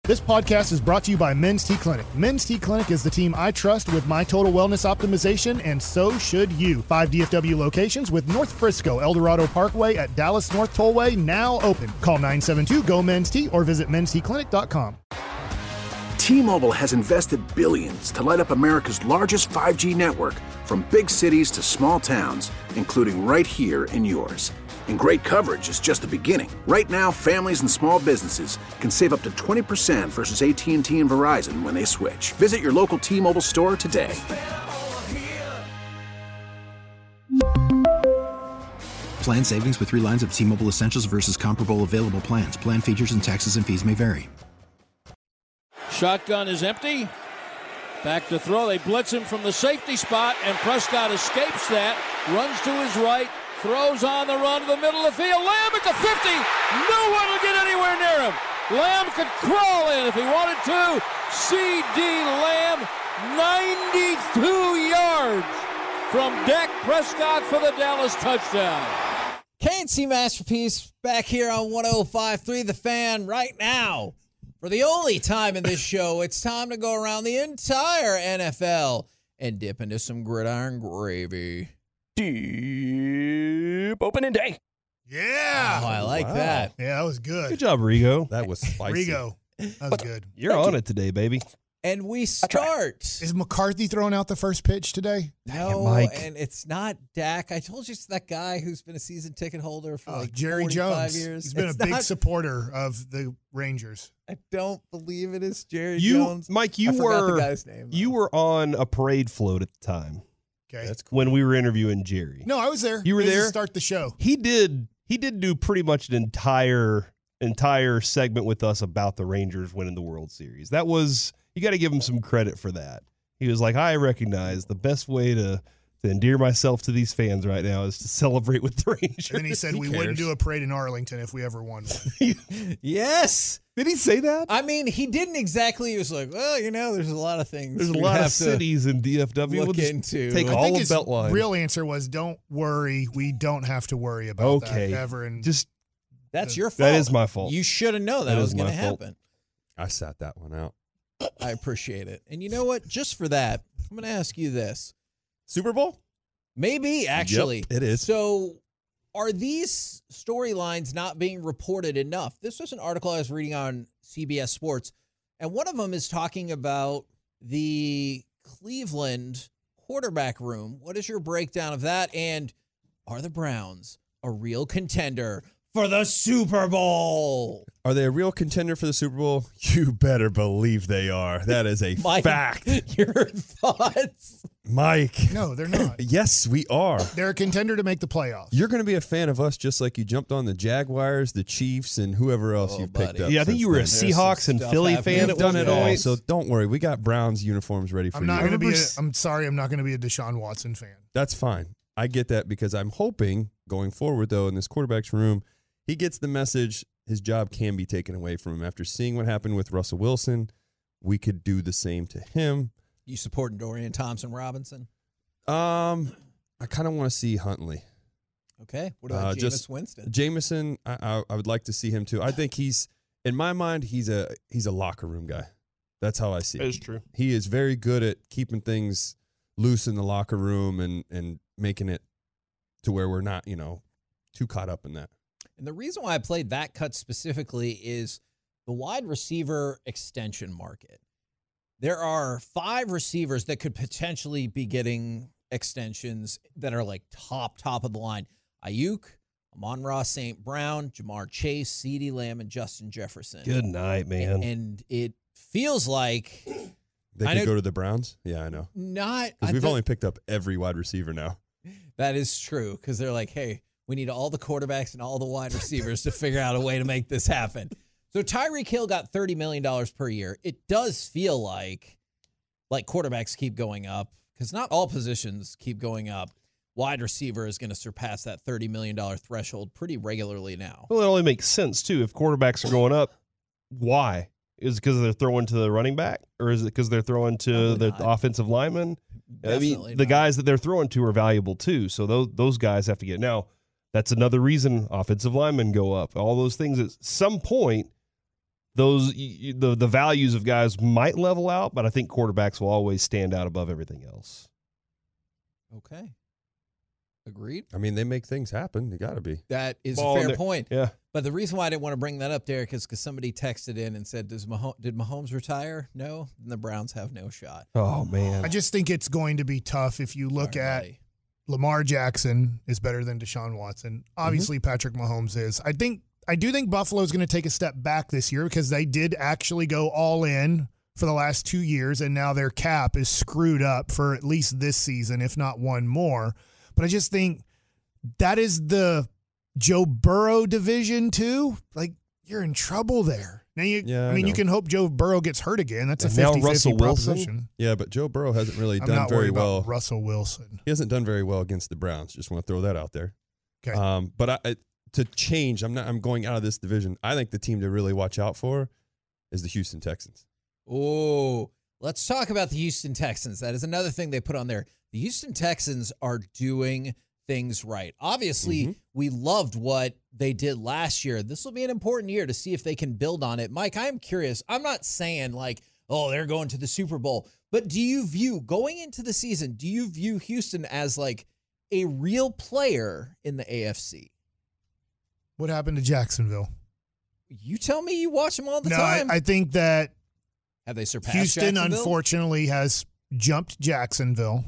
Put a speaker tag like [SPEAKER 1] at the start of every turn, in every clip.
[SPEAKER 1] This podcast is brought to you by Men's T Clinic. Men's T Clinic is the team I trust with my total wellness optimization, and so should you. 5 DFW locations with North Frisco, Eldorado Parkway at Dallas North Tollway now open. Call 972-GO-MEN'S-T or visit mensteclinic.com.
[SPEAKER 2] T-Mobile has invested billions to light up America's largest 5G network, from big cities to small towns, including right here in yours. And great coverage is just the beginning. Right now, families and small businesses can save up to 20% versus AT&T and Verizon when they switch. Visit your local T-Mobile store today.
[SPEAKER 3] Plan savings with 3 lines of T-Mobile Essentials versus comparable available plans. Plan features and taxes and fees may vary.
[SPEAKER 4] Shotgun is empty. Back to throw. They blitz him from the safety spot, and Prescott escapes that. Runs to his right. Throws on the run to the middle of the field. Lamb at the 50. No one will get anywhere near him. Lamb could crawl in if he wanted to. C.D. Lamb, 92 yards from Dak Prescott for the Dallas touchdown.
[SPEAKER 5] KNC Masterpiece back here on 105.3 The Fan right now. For the only time in this show, it's time to go around the entire NFL and dip into some gridiron gravy.
[SPEAKER 6] Deep opening day.
[SPEAKER 1] Yeah.
[SPEAKER 5] Oh, I like that.
[SPEAKER 1] Yeah, that was good.
[SPEAKER 7] Good job, Rigo.
[SPEAKER 6] That was spicy.
[SPEAKER 1] Rigo. That was good.
[SPEAKER 7] You're on it today, baby.
[SPEAKER 5] And we start.
[SPEAKER 1] Is McCarthy throwing out the first pitch today?
[SPEAKER 5] No,
[SPEAKER 7] Mike.
[SPEAKER 5] and it's not Dak. I told you it's that guy who's been a season ticket holder for like
[SPEAKER 1] Jerry
[SPEAKER 5] 45
[SPEAKER 1] Jones.
[SPEAKER 5] years.
[SPEAKER 1] He's been
[SPEAKER 5] It's
[SPEAKER 1] a big
[SPEAKER 5] not-
[SPEAKER 1] supporter of the Rangers.
[SPEAKER 5] I don't believe it is Jerry Jones.
[SPEAKER 7] Mike,
[SPEAKER 5] I forgot the guy's name, though.
[SPEAKER 7] you were on a parade float at the time
[SPEAKER 1] Okay.
[SPEAKER 6] That's cool.
[SPEAKER 7] when we were interviewing Jerry.
[SPEAKER 1] No, I was there.
[SPEAKER 7] You were
[SPEAKER 1] This is
[SPEAKER 7] there?
[SPEAKER 1] to start the show.
[SPEAKER 7] He did do pretty much an entire segment with us about the Rangers winning the World Series. That was, you got to give him some credit for that. He was like, I recognize the best way to endear myself to these fans right now is to celebrate with the Rangers.
[SPEAKER 1] And then he said we wouldn't do a parade in Arlington if we ever won one.
[SPEAKER 5] Yes.
[SPEAKER 7] Did he say that?
[SPEAKER 5] I mean, he didn't exactly. He was like, well, there's a lot of things.
[SPEAKER 7] There's a
[SPEAKER 5] we
[SPEAKER 7] lot of
[SPEAKER 5] have to
[SPEAKER 7] cities in DFW.
[SPEAKER 5] look
[SPEAKER 7] We'll just
[SPEAKER 5] into.
[SPEAKER 7] take
[SPEAKER 1] I
[SPEAKER 7] all
[SPEAKER 1] think
[SPEAKER 7] of
[SPEAKER 1] his
[SPEAKER 7] Beltline.
[SPEAKER 1] real answer was, don't worry, we don't have to worry about that ever. And
[SPEAKER 7] Just
[SPEAKER 5] That's your fault.
[SPEAKER 7] that is my fault.
[SPEAKER 5] You should have known that
[SPEAKER 7] That
[SPEAKER 5] was
[SPEAKER 7] is
[SPEAKER 5] going to
[SPEAKER 7] my fault.
[SPEAKER 5] happen.
[SPEAKER 6] I sat that one out.
[SPEAKER 5] I appreciate it. And you know what? Just for that, I'm going to ask you this.
[SPEAKER 6] Super Bowl?
[SPEAKER 5] Maybe, actually.
[SPEAKER 6] Yep, it is.
[SPEAKER 5] So are these storylines not being reported enough? This was an article I was reading on CBS Sports, and one of them is talking about the Cleveland quarterback room. What is your breakdown of that? And are the Browns a real contender for the Super Bowl?
[SPEAKER 6] Are they a real contender for the Super Bowl? You better believe they are. That is a
[SPEAKER 5] Mike,
[SPEAKER 6] fact.
[SPEAKER 5] Your thoughts?
[SPEAKER 6] Mike.
[SPEAKER 1] no, they're not.
[SPEAKER 6] Yes, we are.
[SPEAKER 1] They're a contender to make the playoffs.
[SPEAKER 6] You're going to be a fan of us just like you jumped on the Jaguars, the Chiefs, and whoever else you've picked
[SPEAKER 5] buddy.
[SPEAKER 6] up.
[SPEAKER 7] Yeah, I think
[SPEAKER 6] since
[SPEAKER 7] you were a
[SPEAKER 6] then.
[SPEAKER 7] Seahawks and
[SPEAKER 5] stuff
[SPEAKER 7] Philly
[SPEAKER 5] happening.
[SPEAKER 7] fan
[SPEAKER 6] We've
[SPEAKER 7] at
[SPEAKER 6] done
[SPEAKER 7] one
[SPEAKER 6] it all,
[SPEAKER 7] point.
[SPEAKER 6] so don't worry. We got Browns uniforms ready for
[SPEAKER 1] I'm
[SPEAKER 6] you.
[SPEAKER 1] not going to be.
[SPEAKER 7] remember
[SPEAKER 1] I'm sorry. I'm not going to be a Deshaun Watson fan.
[SPEAKER 6] That's fine. I get that because I'm hoping going forward, though, in this quarterback's room, he gets the message his job can be taken away from him. After seeing what happened with Russell Wilson, we could do the same to him.
[SPEAKER 5] You supporting Dorian Thompson-Robinson?
[SPEAKER 6] I kind of want to see Huntley.
[SPEAKER 5] Okay. What about Jameis
[SPEAKER 6] just
[SPEAKER 5] Winston?
[SPEAKER 6] Jameson, I would like to see him too. I think he's, in my mind, he's a locker room guy. That's how I see it.
[SPEAKER 7] That is true.
[SPEAKER 6] He is very good at keeping things loose in the locker room and making it to where we're not, too caught up in that.
[SPEAKER 5] And the reason why I played that cut specifically is the wide receiver extension market. There are 5 receivers that could potentially be getting extensions that are like top of the line. Ayuk, Amon-Ra St. Brown, Jamar Chase, CeeDee Lamb, and Justin Jefferson.
[SPEAKER 7] Good night, man.
[SPEAKER 5] And it feels like
[SPEAKER 6] They
[SPEAKER 5] I
[SPEAKER 6] could
[SPEAKER 5] know-
[SPEAKER 6] go to the Browns? Yeah, I know.
[SPEAKER 5] not.
[SPEAKER 6] Because
[SPEAKER 5] I
[SPEAKER 6] we've
[SPEAKER 5] thi-
[SPEAKER 6] only picked up every wide receiver now.
[SPEAKER 5] That is true, because they're like, hey, we need all the quarterbacks and all the wide receivers to figure out a way to make this happen. So Tyreek Hill got $30 million per year. It does feel like quarterbacks keep going up, because not all positions keep going up. Wide receiver is going to surpass that $30 million threshold pretty regularly now.
[SPEAKER 7] Well, it only makes sense, too. If quarterbacks are going up, why? Is it because they're throwing to the running back? Or is it because they're throwing to
[SPEAKER 5] Probably
[SPEAKER 7] the
[SPEAKER 5] not.
[SPEAKER 7] offensive lineman?
[SPEAKER 5] Definitely
[SPEAKER 7] the
[SPEAKER 5] not.
[SPEAKER 7] guys that they're throwing to are valuable, too. So those guys have to get. Now, that's another reason offensive linemen go up. All those things. At some point, the values of guys might level out, but I think quarterbacks will always stand out above everything else.
[SPEAKER 5] Okay. Agreed.
[SPEAKER 6] I mean, they make things happen. They got to be.
[SPEAKER 5] That is
[SPEAKER 7] Ball
[SPEAKER 5] a
[SPEAKER 7] in
[SPEAKER 5] fair
[SPEAKER 7] there.
[SPEAKER 5] point.
[SPEAKER 7] Yeah.
[SPEAKER 5] But the reason why I didn't want to bring that up, Derek, is because somebody texted in and said, did Mahomes retire? No. Then the Browns have no shot.
[SPEAKER 7] Oh, man.
[SPEAKER 1] I just think it's going to be tough if you look at Lamar Jackson is better than Deshaun Watson. Obviously, Patrick Mahomes is. I do think Buffalo's going to take a step back this year because they did actually go all in for the last 2 years, and now their cap is screwed up for at least this season, if not one more. But I just think that is the Joe Burrow division too. Like, you're in trouble there. Now you can hope Joe Burrow gets hurt again. That's a 50-50 proposition.
[SPEAKER 6] Yeah, but Joe Burrow hasn't really
[SPEAKER 1] I'm
[SPEAKER 6] done
[SPEAKER 1] not
[SPEAKER 6] very
[SPEAKER 1] worried
[SPEAKER 6] well.
[SPEAKER 1] about Russell Wilson.
[SPEAKER 6] He hasn't done very well against the Browns. Just want to throw that out there.
[SPEAKER 1] Okay.
[SPEAKER 6] But to change, I'm going out of this division. I think the team to really watch out for is the Houston Texans.
[SPEAKER 5] Oh, let's talk about the Houston Texans. That is another thing they put on there. The Houston Texans are doing things right. Obviously, we loved what they did last year. This will be an important year to see if they can build on it. Mike, I'm curious. I'm not saying like, oh, they're going to the Super Bowl. But do you view, going into the season, do you view Houston as like a real player in the AFC?
[SPEAKER 1] What happened to Jacksonville?
[SPEAKER 5] You tell me. You watch them all the
[SPEAKER 1] No,
[SPEAKER 5] time.
[SPEAKER 1] I think that
[SPEAKER 5] have they surpassed
[SPEAKER 1] Houston,
[SPEAKER 5] Jacksonville?
[SPEAKER 1] unfortunately, has jumped Jacksonville.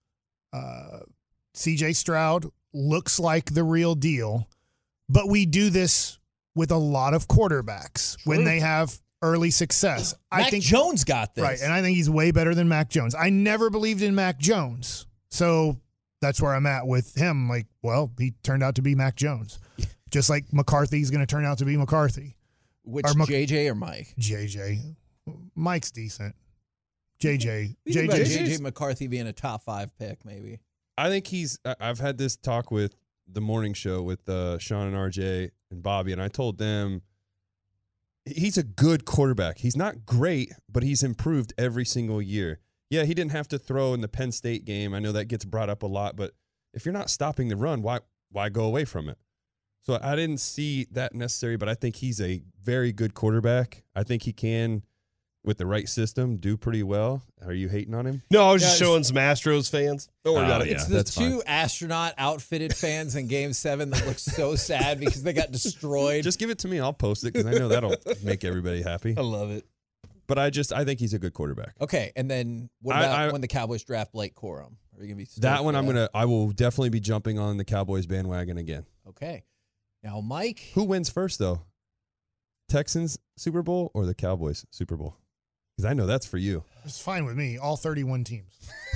[SPEAKER 1] C.J. Stroud looks like the real deal, but we do this with a lot of quarterbacks when they have early success.
[SPEAKER 5] Mac Jones got this.
[SPEAKER 1] Right, and I think he's way better than Mac Jones. I never believed in Mac Jones, so that's where I'm at with him. Like, well, he turned out to be Mac Jones. Just like McCarthy's going to turn out to be McCarthy.
[SPEAKER 5] Which, JJ or Mike?
[SPEAKER 1] JJ. Mike's decent. JJ.
[SPEAKER 5] JJ McCarthy being a top 5 pick, maybe.
[SPEAKER 6] I think I've had this talk with the morning show with Sean and RJ and Bobby, and I told them he's a good quarterback. He's not great, but he's improved every single year. Yeah, he didn't have to throw in the Penn State game. I know that gets brought up a lot, but if you're not stopping the run, why go away from it? So I didn't see that necessary, but I think he's a very good quarterback. I think he can, with the right system, do pretty well. Are you hating on him?
[SPEAKER 7] No, I was just showing some Astros fans. Don't worry about it.
[SPEAKER 5] It's the two astronaut outfitted fans in Game 7 that look so sad because they got destroyed.
[SPEAKER 6] Just give it to me. I'll post it because I know that'll make everybody happy.
[SPEAKER 7] I love it.
[SPEAKER 6] But I think he's a good quarterback.
[SPEAKER 5] Okay, and then what about when the Cowboys draft Blake Corum? Are you gonna be
[SPEAKER 6] that one? I will definitely be jumping on the Cowboys bandwagon again.
[SPEAKER 5] Okay, now Mike,
[SPEAKER 6] who wins first though? Texans Super Bowl or the Cowboys Super Bowl? Because I know that's for you.
[SPEAKER 1] It's fine with me. All 31 teams.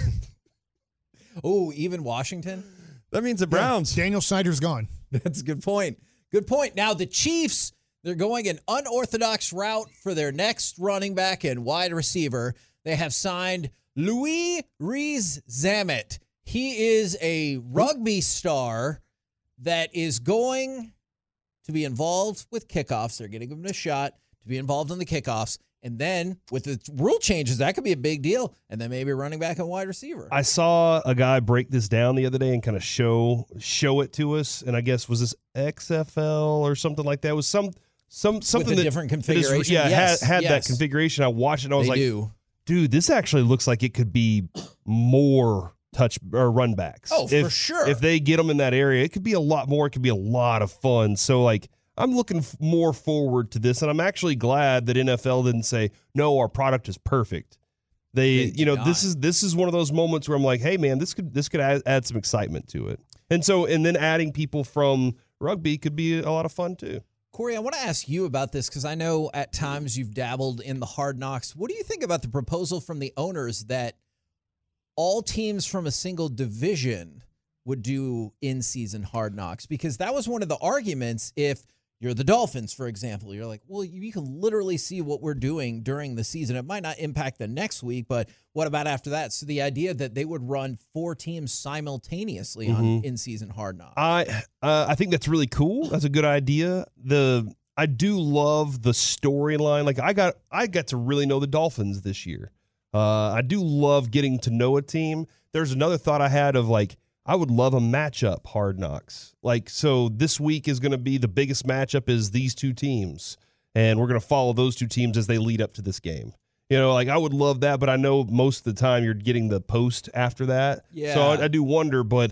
[SPEAKER 5] Oh, even Washington?
[SPEAKER 6] That means the Browns.
[SPEAKER 1] Yeah, Daniel Snyder's gone.
[SPEAKER 5] That's a good point. Good point. Now the Chiefs, they're going an unorthodox route for their next running back and wide receiver. They have signed Louis Rees-Zammit. He is a rugby star that is going to be involved with kickoffs. They're getting him a shot to be involved in the kickoffs. And then with the rule changes, that could be a big deal. And then maybe running back and wide receiver.
[SPEAKER 7] I saw a guy break this down the other day and kind of show it to us. And I guess was this XFL or something like that? It was something
[SPEAKER 5] with a different configuration.
[SPEAKER 7] Had that configuration. I watched it and I was dude, this actually looks like it could be more touch or run backs.
[SPEAKER 5] Oh, for sure.
[SPEAKER 7] If they get them in that area, it could be a lot more. It could be a lot of fun. So like, I'm looking more forward to this, and I'm actually glad that NFL didn't say, no, our product is perfect. This is one of those moments where I'm like, hey man, this could add some excitement to it. And then adding people from rugby could be a lot of fun too.
[SPEAKER 5] Corey, I want to ask you about this because I know at times you've dabbled in the Hard Knocks. What do you think about the proposal from the owners that all teams from a single division would do in-season Hard Knocks? Because that was one of the arguments. If you're the Dolphins, for example, you're like, well, you can literally see what we're doing during the season. It might not impact the next week, but what about after that? So the idea that they would run 4 teams simultaneously on in-season Hard Knocks.
[SPEAKER 7] I think that's really cool. That's a good idea. I do love the storyline. Like I got to really know the Dolphins this year. I do love getting to know a team. There's another thought I had of like, I would love a matchup Hard Knocks. Like, so this week is going to be the biggest matchup is these two teams. and we're going to follow those two teams as they lead up to this game. You know, like I would love that, but I know most of the time you're getting the post after that.
[SPEAKER 5] Yeah.
[SPEAKER 7] So I do wonder, but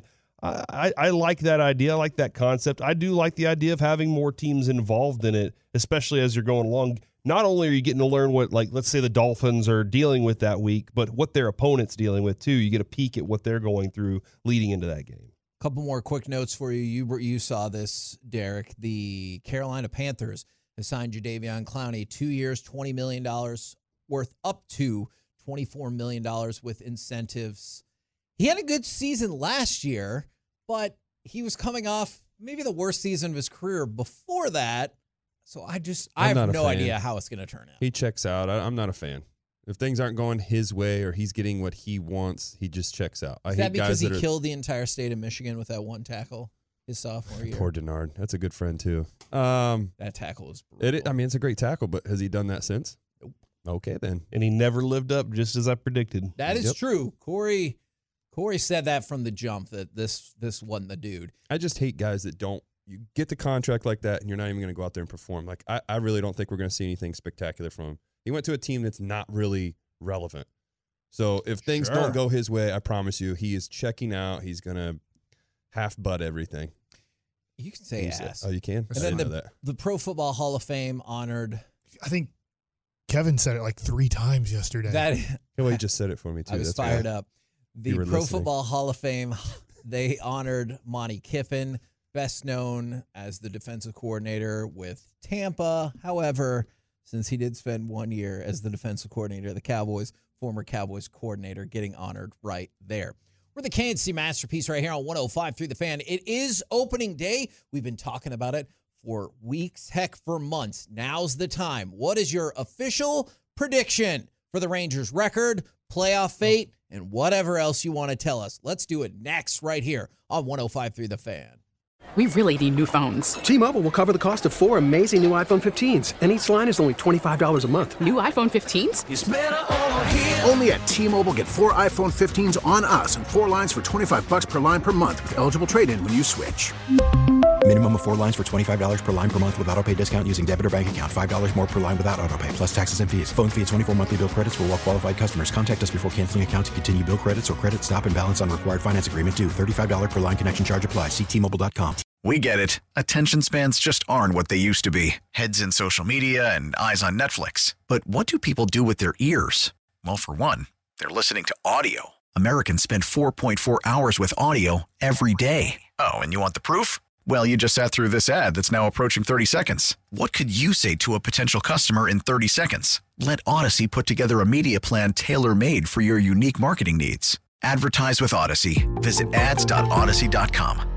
[SPEAKER 7] I like that idea. I like that concept. I do like the idea of having more teams involved in it, especially as you're going along. Not only are you getting to learn what, like, let's say the Dolphins are dealing with that week, but what their opponent's dealing with too. You get a peek at what they're going through leading into that game.
[SPEAKER 5] Couple more quick notes for you. You saw this, Derek. The Carolina Panthers have signed Jadeveon Clowney 2 years, $20 million, worth up to $24 million with incentives. He had a good season last year, but he was coming off maybe the worst season of his career before that. So I have no idea how it's going to turn out.
[SPEAKER 6] He checks out. I'm not a fan. If things aren't going his way or he's getting what he wants, he just checks out.
[SPEAKER 5] Is that because he killed the entire state of Michigan with that one tackle his sophomore year?
[SPEAKER 6] Poor Denard. That's a good friend, too.
[SPEAKER 5] That tackle was brutal.
[SPEAKER 6] It's a great tackle, but has he done that since? Nope. Okay, then.
[SPEAKER 7] And he never lived up, just as I predicted.
[SPEAKER 5] That is true. Corey said that from the jump, that this wasn't the dude.
[SPEAKER 6] I just hate guys that don't. You get the contract like that, and you're not even going to go out there and perform. Like, I really don't think we're going to see anything spectacular from him. He went to a team that's not really relevant. So if things don't go his way, I promise you, he is checking out. He's going to half-butt everything.
[SPEAKER 5] You can say ass.
[SPEAKER 6] Oh, you can?
[SPEAKER 5] And then the Pro Football Hall of Fame honored.
[SPEAKER 1] I think Kevin said it like 3 times yesterday.
[SPEAKER 6] He just said it for me, too.
[SPEAKER 5] I was fired up. The Pro
[SPEAKER 6] listening.
[SPEAKER 5] Football Hall of Fame, they honored Monty Kiffin, best known as the defensive coordinator with Tampa. However, since he did spend 1 year as the defensive coordinator of the Cowboys, former Cowboys coordinator, getting honored right there. We're the Kansas City Masterpiece right here on 105 through the Fan. It is opening day. We've been talking about it for weeks, heck, for months. Now's the time. What is your official prediction for the Rangers' record, playoff fate, and whatever else you want to tell us? Let's do it next right here on 105 through the Fan.
[SPEAKER 8] We really need new phones.
[SPEAKER 9] T-Mobile will cover the cost of 4 amazing new iPhone 15s, and each line is only $25 a month.
[SPEAKER 8] New iPhone 15s?
[SPEAKER 2] It's better over here. Only at T-Mobile, get 4 iPhone 15s on us and 4 lines for $25 per line per month with eligible trade-in when you switch.
[SPEAKER 3] Minimum of 4 lines for $25 per line per month with autopay discount using debit or bank account. $5 more per line without autopay, plus taxes and fees. Phone fee at 24 monthly bill credits for well-qualified customers. Contact us before canceling account to continue bill credits or credit stop and balance on required finance agreement due. $35 per line connection charge applies. See T-Mobile.com.
[SPEAKER 10] We get it. Attention spans just aren't what they used to be. Heads in social media and eyes on Netflix. But what do people do with their ears? Well, for one, they're listening to audio. Americans spend 4.4 hours with audio every day. Oh, and you want the proof? Well, you just sat through this ad that's now approaching 30 seconds. What could you say to a potential customer in 30 seconds? Let Odyssey put together a media plan tailor-made for your unique marketing needs. Advertise with Odyssey. Visit ads.odyssey.com.